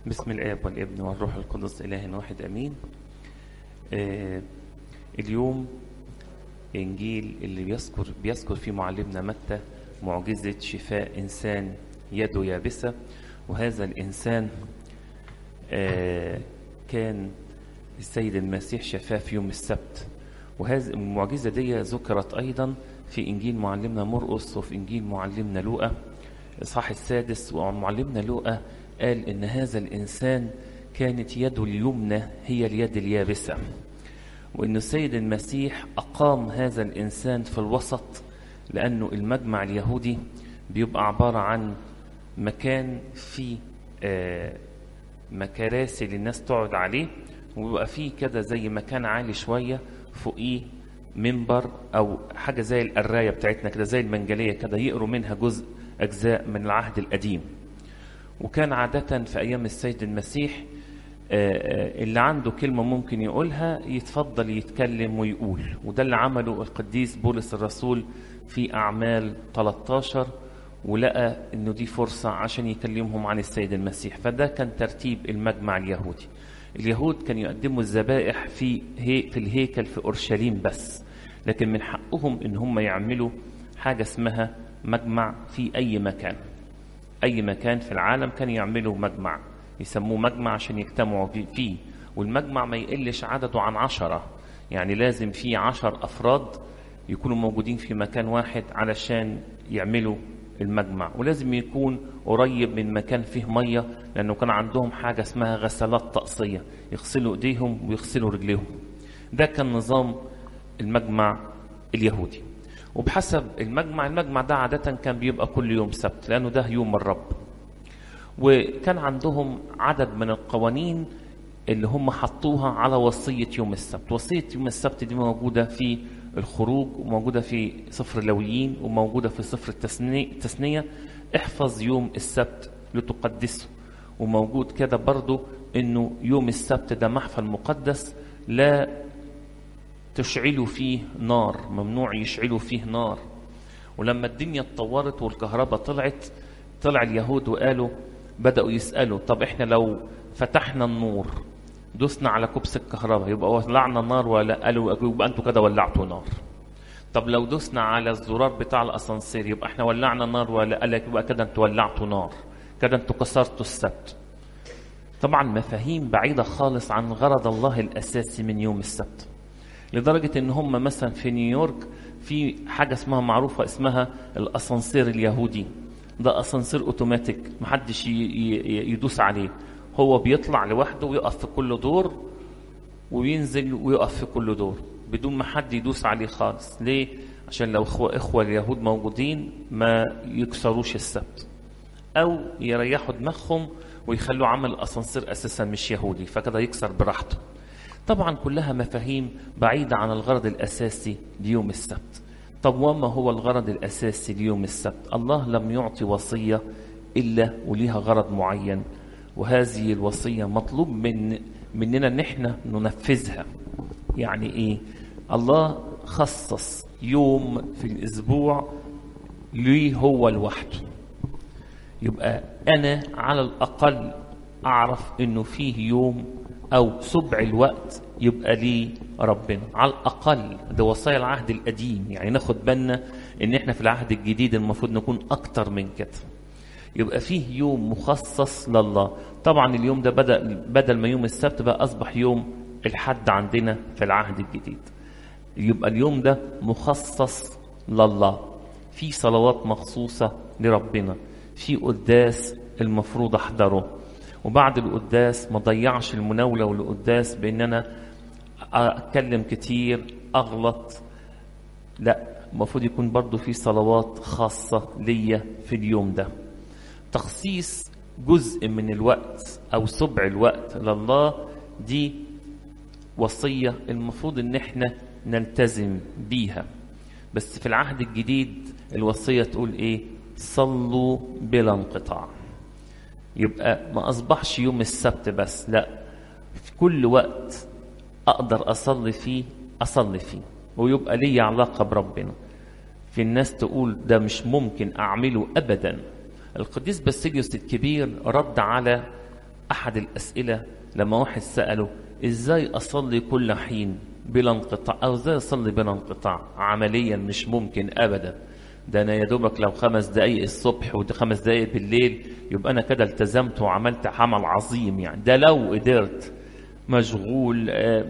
بسم الآب والابن والروح القدس إله واحد أمين. اليوم إنجيل اللي بيذكر فيه معلمنا متى معجزة شفاء إنسان يده يابسة، وهذا الإنسان كان السيد المسيح شفاه في يوم السبت. وهذه المعجزة دي ذكرت أيضا في إنجيل معلمنا مرقس وفي إنجيل معلمنا لوقا الإصحاح السادس. ومعلمنا لوقا قال إن هذا الإنسان كانت يده اليمنى هي اليد اليابسة، وإن السيد المسيح أقام هذا الإنسان في الوسط، لأنه المجمع اليهودي بيبقى عبارة عن مكان فيه مكراسي للناس تقعد عليه، وبيبقى فيه كده زي مكان عالي شوية فوقيه منبر أو حاجة زي القراية بتاعتنا كده، زي المنجلية كده، يقروا منها أجزاء من العهد القديم. وكان عادة في أيام السيد المسيح اللي عنده كلمة ممكن يقولها يتفضل يتكلم ويقول، وده اللي عمله القديس بولس الرسول في أعمال 13، ولقى إنه دي فرصة عشان يكلمهم عن السيد المسيح. فده كان ترتيب المجمع اليهودي. اليهود كانوا يقدموا الذبائح في الهيكل في أورشليم بس، لكن من حقهم إن هم يعملوا حاجة اسمها مجمع في أي مكان. أي مكان في العالم كان يعملوا مجمع، يسموه مجمع عشان يجتمعوا فيه، والمجمع ما يقلش عدده عن 10، يعني لازم فيه 10 أفراد يكونوا موجودين في مكان واحد علشان يعملوا المجمع، ولازم يكون قريب من مكان فيه مية، لأنه كان عندهم حاجة اسمها غسلات طقسية، يغسلوا إيديهم ويغسلوا رجليهم. ده كان نظام المجمع اليهودي. وبحسب المجمع ده عادة كان بيبقى كل يوم سبت، لأنه ده يوم الرب. وكان عندهم عدد من القوانين اللي هم حطوها على وصية يوم السبت. وصية يوم السبت دي موجودة في الخروج، وموجودة في سفر اللويين، وموجودة في سفر التثنية، احفظ يوم السبت لتقدسه. وموجود كده برضو انه يوم السبت ده محفل مقدس، لا تشعلوا فيه نار، ممنوع يشعلوا فيه نار. ولما الدنيا اتطورت والكهرباء طلع اليهود وقالوا، بدأوا يسألوا، طب احنا لو فتحنا النور دوسنا على كبس الكهرباء يبقى ولعنا نار ولا؟ قالوا يبقى انتوا كده ولعتوا نار. طب لو دوسنا على الزرار بتاع الاسانسير يبقى احنا ولعنا نار ولا؟ قال لك يبقى كده انتوا ولعتوا نار، كده انتوا كسرتوا السبت. طبعا مفاهيم بعيدة خالص عن غرض الله الأساسي من يوم السبت، لدرجة ان هم مثلا في نيويورك في حاجة اسمها معروفة اسمها الاسانسير اليهودي. ده اسانسير اوتوماتيك، محدش يدوس عليه، هو بيطلع لوحده ويقف في كل دور، وينزل ويقف في كل دور بدون ما حد يدوس عليه خالص. ليه؟ عشان لو اخوة اليهود موجودين ما يكسروش السبت، او يريحوا دماغهم ويخلوا عمل الاسانسير اساسا مش يهودي، فكده يكسر براحته. طبعا كلها مفاهيم بعيدة عن الغرض الأساسي ليوم السبت. طب وما هو الغرض الأساسي ليوم السبت؟ الله لم يعطي وصية إلا وليها غرض معين، وهذه الوصية مطلوب مننا ان احنا ننفذها. يعني ايه؟ الله خصص يوم في الأسبوع ليه هو لوحده، يبقى أنا على الأقل أعرف إنه فيه يوم أو سبع الوقت يبقى ليه ربنا على الأقل. ده وصايا العهد القديم، يعني ناخد بالنا إن إحنا في العهد الجديد المفروض نكون أكتر من كده. يبقى فيه يوم مخصص لله. طبعا اليوم ده بدل ما يوم السبت بقى أصبح يوم الحد عندنا في العهد الجديد. يبقى اليوم ده مخصص لله، في صلوات مخصوصة لربنا، في قداس المفروض أحضره، وبعد القداس ما ضيعش المناولة والقداس بأن أنا أتكلم كتير أغلط. لا، المفروض يكون برضو في صلوات خاصة ليا في اليوم ده. تخصيص جزء من الوقت أو سبع الوقت لله دي وصية المفروض ان احنا نلتزم بيها. بس في العهد الجديد الوصية تقول ايه؟ صلوا بلا انقطاع. يبقى ما أصبحش يوم السبت بس، لا، في كل وقت أقدر أصلي فيه ويبقى لي علاقة بربنا. في الناس تقول ده مش ممكن أعمله أبدا. القديس باسيليوس الكبير رد على أحد الأسئلة لما واحد سأله إزاي أصلي كل حين بلا انقطاع، أو إزاي أصلي بلا انقطاع؟ عمليا مش ممكن أبدا. ده أنا يا دوبك لو 5 دقايق الصبح و5 دقايق بالليل يبقى أنا كده التزمت وعملت عمل عظيم يعني. ده لو قدرت. مشغول،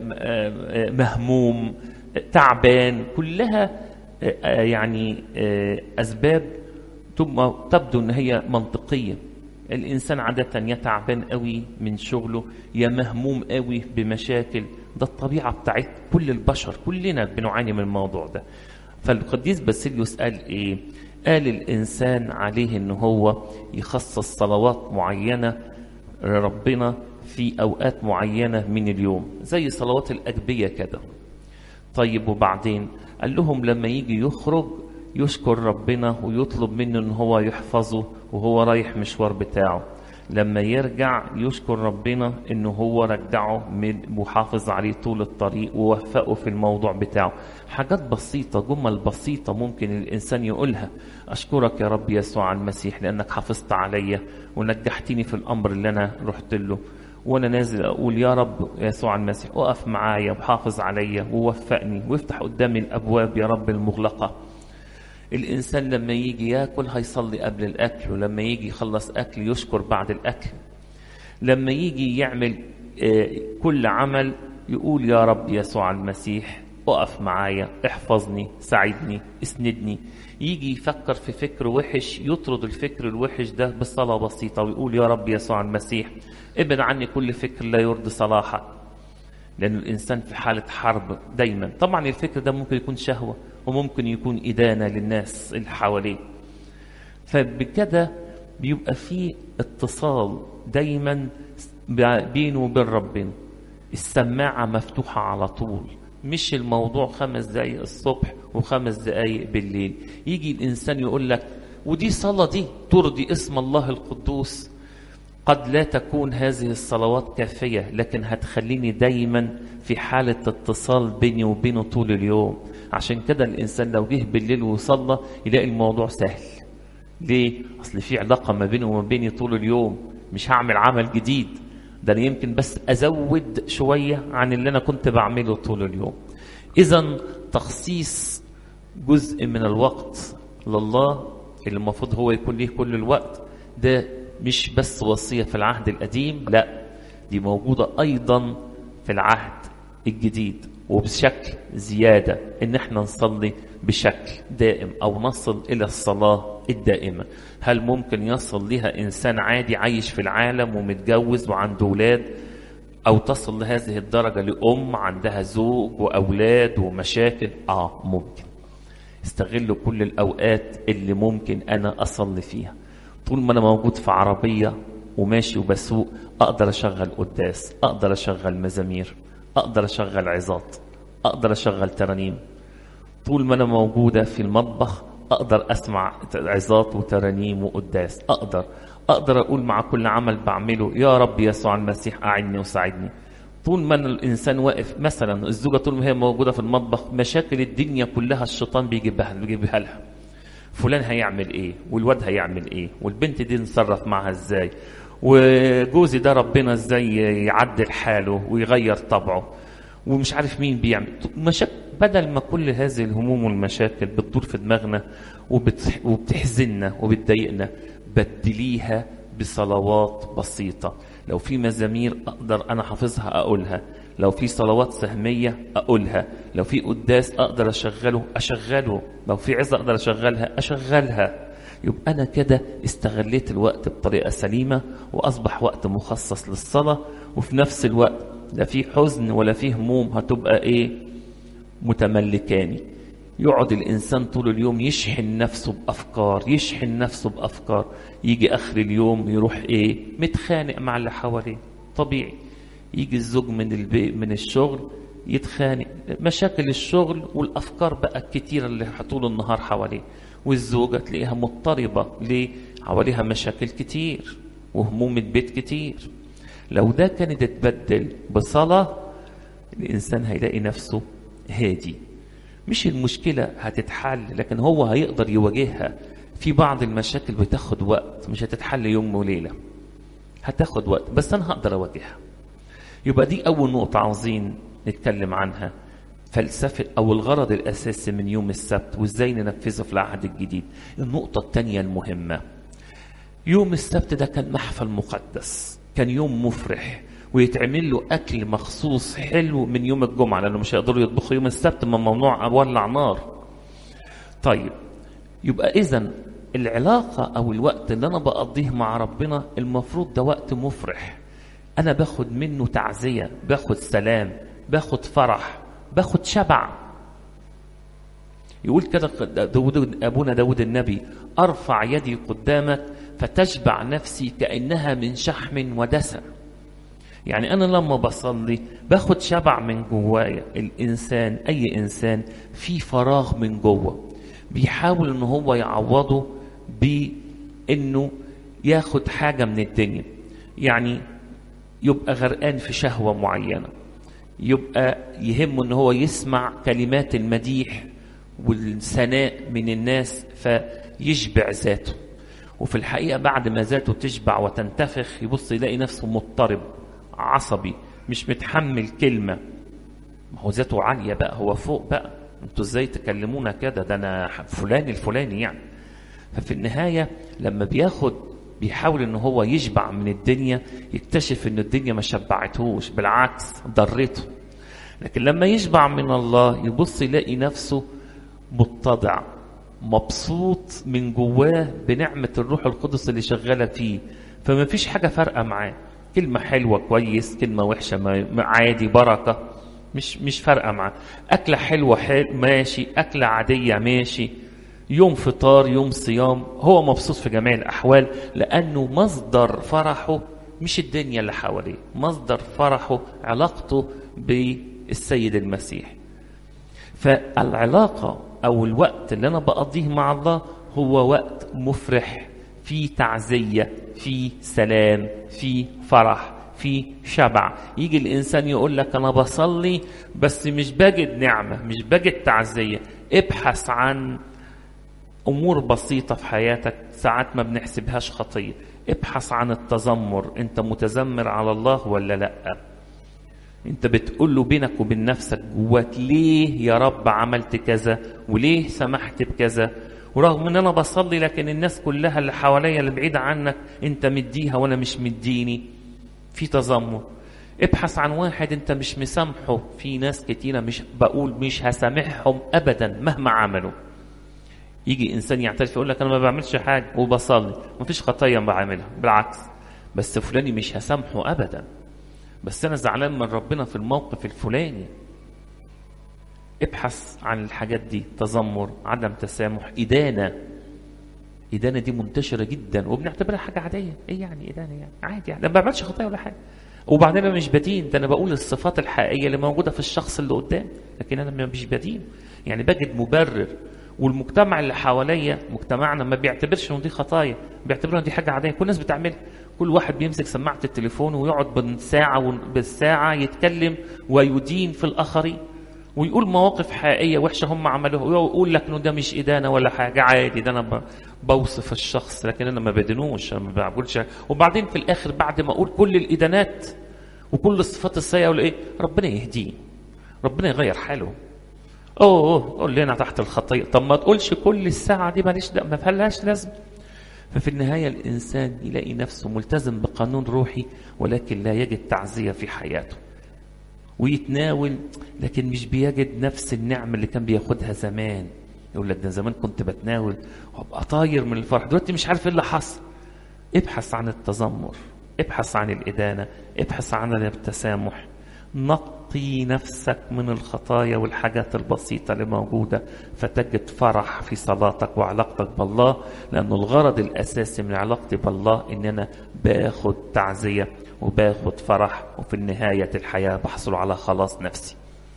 مهموم، تعبان، كلها يعني أسباب تبدو أن هي منطقية. الإنسان عادة يا تعبان قوي من شغله يا مهموم قوي بمشاكل. ده الطبيعة بتاعت كل البشر، كلنا بنعاني من الموضوع ده. فالقديس باسيليوس قال إيه؟ قال الإنسان عليه أنه هو يخصص صلوات معينة لربنا في أوقات معينة من اليوم، زي صلوات الأجبية كده. طيب وبعدين قال لهم لما يجي يخرج يشكر ربنا ويطلب منه ان هو يحفظه وهو رايح مشوار بتاعه. لما يرجع يشكر ربنا انه هو رجعه وحافظ عليه طول الطريق ووفقه في الموضوع بتاعه. حاجات بسيطة، جمل بسيطة ممكن الانسان يقولها. اشكرك يا رب يسوع المسيح لانك حافظت عليا ونجحتني في الامر اللي انا رحت له، وانا نازل اقول يا رب يسوع المسيح اقف معايا وحافظ عليا ووفقني وافتح قدامي الابواب يا رب المغلقة. الإنسان لما يجي يأكل هيصلي قبل الأكل، ولما يجي يخلص أكل يشكر بعد الأكل. لما يجي يعمل كل عمل يقول يا رب يسوع المسيح اقف معايا، احفظني، ساعدني، اسندني. يجي يفكر في فكر وحش يطرد الفكر الوحش ده بصلاة بسيطة ويقول يا رب يسوع المسيح ابعد عني كل فكر لا يرضي صلاحك. لأن الإنسان في حالة حرب دايما. طبعا الفكر ده ممكن يكون شهوة وممكن يكون إدانة للناس اللي حواليه. فبكده بيبقى فيه اتصال دايما بينه وبين ربنا. السماعة مفتوحة على طول، مش الموضوع 5 دقايق الصبح و5 دقايق بالليل. يجي الإنسان يقول لك ودي صلاة دي ترضي اسم الله القدوس. قد لا تكون هذه الصلوات كافية، لكن هتخليني دايما في حالة اتصال بيني وبينه طول اليوم. عشان كده الإنسان لو جه بالليل وصلى يلاقي الموضوع سهل. ليه؟ أصل في علاقة ما بينه وما بيني طول اليوم، مش هعمل عمل جديد، ده أنا يمكن بس أزود شوية عن اللي أنا كنت بعمله طول اليوم. إذن تخصيص جزء من الوقت لله اللي المفروض هو يكون ليه كل الوقت، ده مش بس وصية في العهد القديم، لا دي موجودة أيضا في العهد الجديد وبشكل زيادة، إن احنا نصلي بشكل دائم أو نصل إلى الصلاة الدائمة. هل ممكن يصل لها إنسان عادي عايش في العالم ومتجوز وعنده أولاد، أو تصل لهذه الدرجة لأم عندها زوج وأولاد ومشاكل؟ ممكن. استغلوا كل الأوقات اللي ممكن أنا أصلي فيها. طول ما أنا موجود في عربية وماشي وبسوق أقدر أشغل قداس، أقدر أشغل مزامير، أقدر أشغل عظات، أقدر أشغل ترانيم. طول ما أنا موجودة في المطبخ أقدر أسمع عظات وترانيم وقداس. أقدر أقول مع كل عمل بعمله يا رب يسوع المسيح أعني وساعدني. طول ما الإنسان واقف، مثلا الزوجة طول ما هي موجودة في المطبخ مشاكل الدنيا كلها الشيطان بيجيبها لها. فلان هيعمل ايه، والواد هيعمل ايه، والبنت دي نتصرف معها ازاي، وجوزي ده ربنا ازاي يعدل حاله ويغير طبعه، ومش عارف مين بيعمل مشاكل. بدل ما كل هذه الهموم والمشاكل بتدور في دماغنا وبتحزننا وبتضايقنا، بدليها بصلوات بسيطة. لو في مزامير أقدر أنا حافظها أقولها، لو في صلوات سهمية أقولها، لو في قداس أقدر أشغله، لو في عظة أقدر أشغلها. يبقى أنا كده استغليت الوقت بطريقة سليمة، وأصبح وقت مخصص للصلاة، وفي نفس الوقت لا في حزن ولا في هموم هتبقى متملكاني. يقعد الإنسان طول اليوم يشحن نفسه بأفكار، يجي آخر اليوم يروح متخانق مع اللي حواليه. طبيعي يجي الزوج من الشغل يتخانق، مشاكل الشغل والأفكار بقى الكتيرة اللي طول النهار حواليه، والزوجة تلاقيها مضطربة ليه؟ حواليها مشاكل كتير وهموم البيت كتير. لو ده كانت تتبدل بصلاة الإنسان هيلاقي نفسه هادي. مش المشكلة هتتحل، لكن هو هيقدر يواجهها. في بعض المشاكل بتاخد وقت، مش هتتحل يوم وليلة، هتاخد وقت بس أنا هقدر أواجهها. يبقى دي أول نقطة عاوزين نتكلم عنها، فلسفة أو الغرض الأساسي من يوم السبت وإزاي ننفذه في العهد الجديد. النقطة الثانية المهمة، يوم السبت ده كان محفل مقدس، كان يوم مفرح، ويتعمل له أكل مخصوص حلو من يوم الجمعة، لأنه مش هيقدروا يطبخوا يوم السبت، ما ممنوع أولع نار. طيب يبقى إذن العلاقة أو الوقت اللي أنا بقضيه مع ربنا المفروض ده وقت مفرح، أنا باخد منه تعزية، باخد سلام، باخد فرح، باخد شبع. يقول كده أبونا داود النبي: أرفع يدي قدامك فتشبع نفسي كأنها من شحم ودسم. يعني أنا لما بصلي باخد شبع من جوايا. الإنسان، أي إنسان في فراغ من جوه بيحاول إنه هو يعوضه بإنه ياخد حاجة من الدنيا. يعني يبقى غرقان في شهوة معينة، يبقى يهمه إنه هو يسمع كلمات المديح والثناء من الناس فيشبع ذاته، وفي الحقيقة بعد ما ذاته تشبع وتنتفخ يبص يلاقي نفسه مضطرب عصبي، مش متحمل كلمة. ما هو ذاته عالية بقى، هو فوق بقى، انتوا ازاي تكلمونا كده، ده انا فلان الفلاني يعني. ففي النهاية لما بيحاول ان هو يشبع من الدنيا يكتشف ان الدنيا ما شبعتهوش، بالعكس ضرته. لكن لما يشبع من الله يبص يلاقي نفسه متضع مبسوط من جواه بنعمة الروح القدس اللي شغالة فيه، فما فيش حاجة فارقة معاه، كلمة حلوة كويس، كلمة وحشة عادي، بركة مش فارقة معاه، أكلة حلوة ماشي، أكلة عادية ماشي، يوم فطار يوم صيام، هو مبسوط في جميع الأحوال، لأنه مصدر فرحه مش الدنيا اللي حواليه، مصدر فرحه علاقته بالسيد المسيح. فالعلاقة أو الوقت اللي أنا بقضيه مع الله هو وقت مفرح، فيه تعزية، فيه سلام، فيه فرح، فيه شبع. يجي الإنسان يقول لك أنا بصلي بس مش بجد نعمة، مش بجد تعزية. ابحث عن أمور بسيطة في حياتك ساعات ما بنحسبهاش خطية. ابحث عن التذمر، أنت متذمر على الله ولا لأ؟ انت بتقول له بينك وبين نفسك جواك ليه يا رب عملت كذا وليه سمحت بكذا، ورغم ان انا بصلي لكن الناس كلها اللي حواليا اللي بعيدة عنك انت مديها وانا مش مديني، في تذمر. ابحث عن واحد انت مش مسامحه، في ناس كتيرة مش هسامحهم ابدا مهما عملوا. يجي انسان يعترف يقول لك انا ما بعملش حاجة وبصلي مفيش خطايا بعملها، بالعكس بس فلاني مش هسامحه ابدا، بس أنا زعلان من ربنا في الموقف الفلاني. ابحث عن الحاجات دي، تذمر، عدم تسامح، إدانة. إدانة دي منتشرة جدا وبنعتبرها حاجة عادية. إيه يعني إدانة؟ يعني عادي، يعني ما بعملش خطايا ولا حاجة. وبعدين أنا مش بدين، ده أنا بقول الصفات الحقيقية اللي موجودة في الشخص اللي قدام، لكن أنا مش بدين، يعني بجد مبرر. والمجتمع اللي حواليا، مجتمعنا ما بيعتبرش إنه دي خطايا، بيعتبرها دي حاجة عادية، كل الناس بتعملها. كل واحد بيمسك سماعة التليفون ويقعد بالساعة يتكلم ويدين في الآخرين ويقول مواقف حقيقية وحشة هم عملوها، ويقول لك إنه ده مش إدانة ولا حاجة، عادي، ده أنا بوصف الشخص لكن أنا ما بدينوش، أنا ما بقولش. وبعدين في الآخر بعد ما أقول كل الإدانات وكل الصفات السيئة أقول إيه؟ ربنا يهديه، ربنا يغير حاله. قول لنا تحت الخطيئة. طب ما تقولش كل الساعة دي ما فيهاش لازم. ففي النهاية الإنسان يلاقي نفسه ملتزم بقانون روحي ولكن لا يجد تعزية في حياته، ويتناول لكن مش بيجد نفس النعمة اللي كان بياخدها زمان. يقول لك ده زمان كنت بتناول وابقى طاير من الفرح، دلوقتي مش عارف ايه اللي حصل. ابحث عن التذمر، ابحث عن الإدانة، ابحث عن التسامح، نقي نفسك من الخطايا والحاجات البسيطة اللي موجودة فتجد فرح في صلاتك وعلاقتك بالله. لأن الغرض الأساسي من علاقتي بالله إن أنا باخد تعزية وباخد فرح، وفي النهاية الحياة بحصل على خلاص نفسي.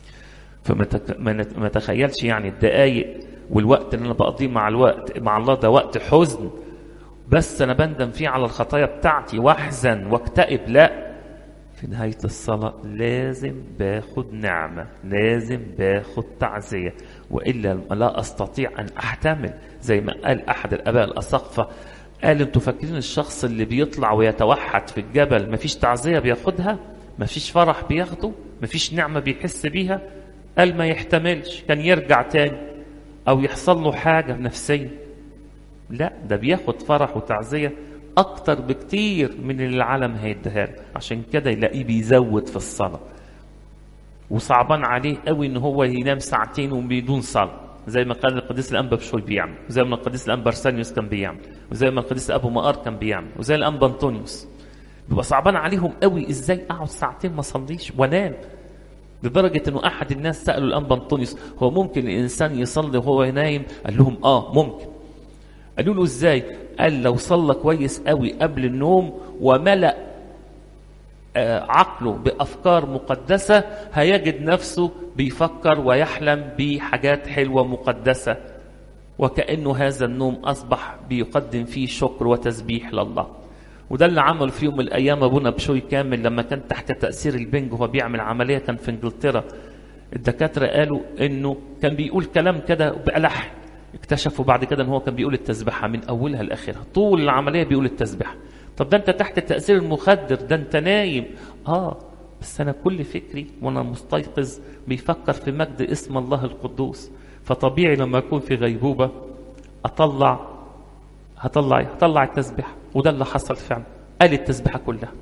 فما تخيلش يعني الدقايق والوقت اللي أنا بقضيه مع الله ده وقت حزن بس أنا بندم فيه على الخطايا بتاعتي واحزن واكتئب. لا، في نهاية الصلاة لازم باخد نعمة، لازم باخد تعزية، وإلا لا أستطيع أن أحتمل. زي ما قال أحد الآباء الأساقفة قال انتوا فاكرين الشخص اللي بيطلع ويتوحد في الجبل مفيش تعزية بياخدها، مفيش فرح بياخده، مفيش نعمة بيحس بيها؟ قال ما يحتملش، كان يرجع تاني او يحصل له حاجة نفسية. لا، ده بياخد فرح وتعزية اكتر بكتير من اللي العالم هيديها له. عشان كده يلاقيه بيزود في الصلاة، وصعبان عليه قوي ان هو ينام ساعتين وبدون صلاة، زي ما قال القديس الانبا بشوي بيعمل، وزي ما القديس الانبا ارسانيوس كان بيعمل، وزي ما القديس ابو مقار كان بيعمل، وزي الانبا انطونيوس. بيبقى صعبان عليهم قوي ازاي اقعد ساعتين ما اصليش وانام. لدرجة انه احد الناس سألوا الانبا انطونيوس هو ممكن الانسان يصلي وهو نايم؟ قال لهم ممكن. قالوا له ازاي؟ قال لو صلى كويس قوي قبل النوم وملأ عقله بأفكار مقدسة هيجد نفسه بيفكر ويحلم بحاجات حلوة مقدسة، وكأنه هذا النوم أصبح بيقدم فيه شكر وتسبيح لله. وده اللي عمل في يوم من الأيام أبونا بشوي كامل لما كان تحت تأثير البنج وهو بيعمل عملية، كان في إنجلترا. الدكاترة قالوا إنه كان بيقول كلام كده بألحن، اكتشفوا بعد كده إن هو كان بيقول التسبيحة من أولها لآخرها، طول العملية بيقول التسبيحة. طب ده أنت تحت تأثير المخدر، ده أنت نايم. بس أنا كل فكري وأنا مستيقظ بيفكر في مجد اسم الله القدوس، فطبيعي لما أكون في غيبوبة هطلع التسبيحة. وده اللي حصل فعلا، قال التسبيحة كلها.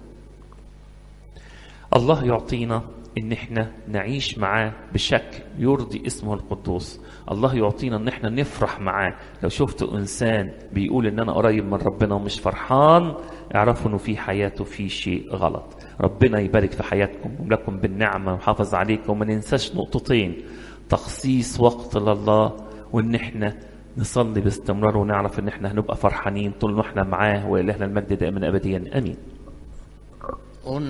الله يعطينا ان احنا نعيش معاه بشكل يرضي اسمه القدوس. الله يعطينا ان احنا نفرح معاه. لو شفت انسان بيقول ان انا قريب من ربنا ومش فرحان، اعرفوا انه في حياته في شيء غلط. ربنا يبارك في حياتكم ولكم بالنعمة وحافظ عليكم. وما ننساش نقطتين: تخصيص وقت لله، وان احنا نصلي باستمرار، ونعرف ان احنا هنبقى فرحانين طول ما احنا معاه. والهنا المجد دائما ابديا، امين.